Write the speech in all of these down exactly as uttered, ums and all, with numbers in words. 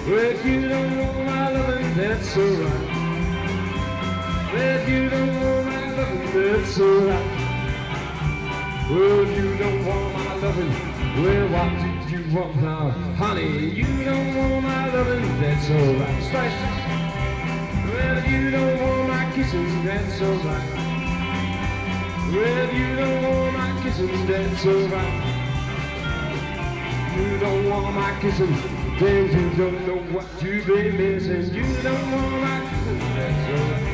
Well, if you don't want my loving, that's alright. Well, if you don't want my loving, that's alright. Well, if you don't want my loving, well, what did you want now? Honey, you don't want my loving, that's alright. Slice. Well, if you don't want my kissing, that's alright. Well, if you don't want my kissing, that's alright. You don't want my kissing, then you don't know what you've been missing. You don't want my kissing, that's alright.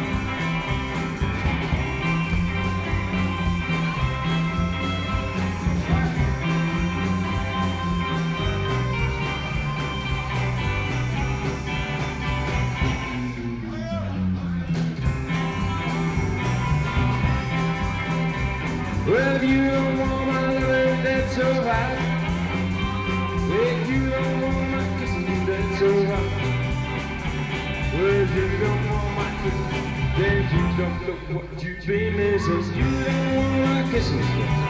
Well, if you don't want my loving, that's alright. If you don't want my kissing, that's alright. Well, if you don't want my kissing, then you don't know what you've been missing. You don't want my kissing.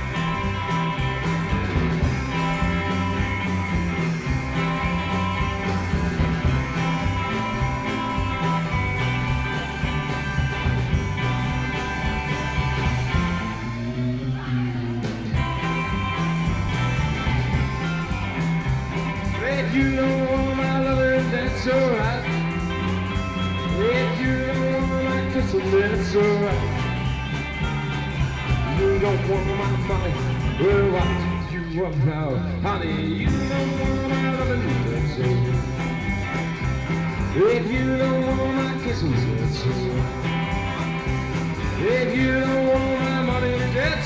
If you don't want my loving, that's alright. If you don't want my kissing, that's alright. You don't want my money, well, what do you want now? Honey, you don't want my loving, that's alright. If you don't want my kissing, that's alright. If you don't want my money, that's